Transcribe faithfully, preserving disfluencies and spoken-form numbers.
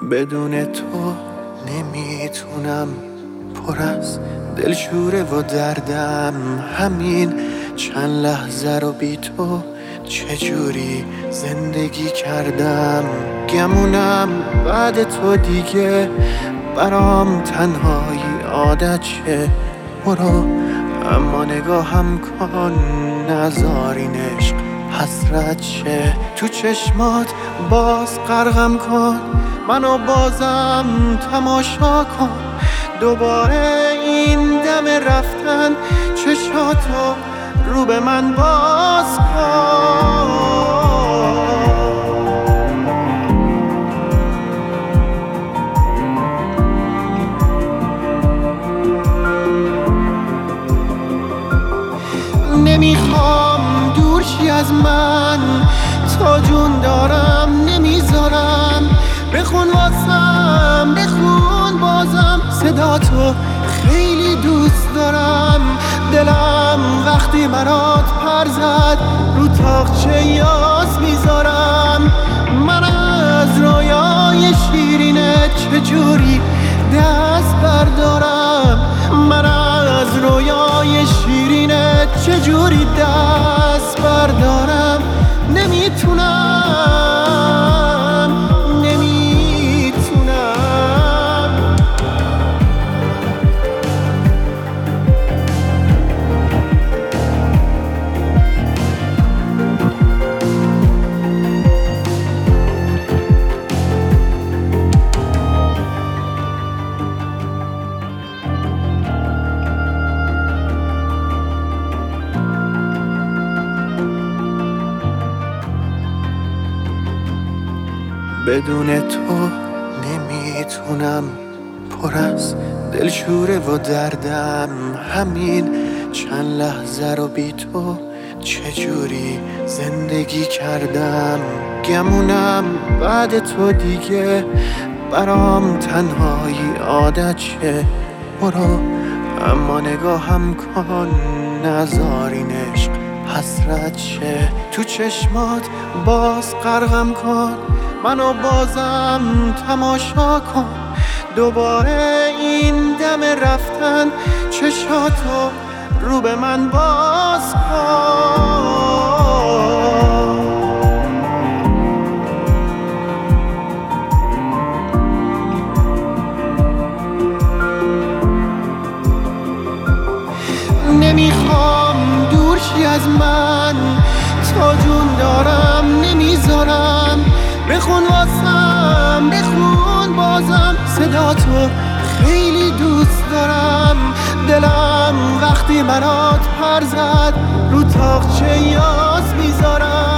بدون تو نمیتونم، پر از دلشوره و دردم. همین چند لحظه رو بی تو چجوری زندگی کردم. گمونم بعد تو دیگه برام تنهایی عادت شه. برو اما نگاهم کن، نذار این عشق حسرت شه. تو چشمات باز غرقم کن، منو بازم تماشا کن. دوباره این دم رفتن چشاتو رو به من باز کن. نمیخوام دور شی از من، تا جون دارم نمیذارم. بخون واسم بخون بازم، صدا تو خیلی دوست دارم. دلم وقتی برات پر زد رو تاقچه یاس میذارم. من از رویای شیرینه چجوری دست بردارم. من از رویای شیرینه چجوری دست بردارم. نمیتونم نمیتونم بدون تو نمیتونم، پر از دلشوره و دردم. همین چند لحظه رو بی تو چجوری زندگی کردم. گمونم بعد تو دیگه برام تنهایی عادت شه. برو اما نگاهم کن، نذار این عشق حسرت شه. تو چشمات باز غرقم کن، منو بازم تماشا کن. دوباره این دم رفتن چشاتو رو به من باز کن. نمیخوام دور شی از من، تا جون دارم نمیذارم. بخون واسم بخون بازم، صدا تو خیلی دوست دارم. دلم وقتی برات پر زد رو تاقچه یاس میذارم.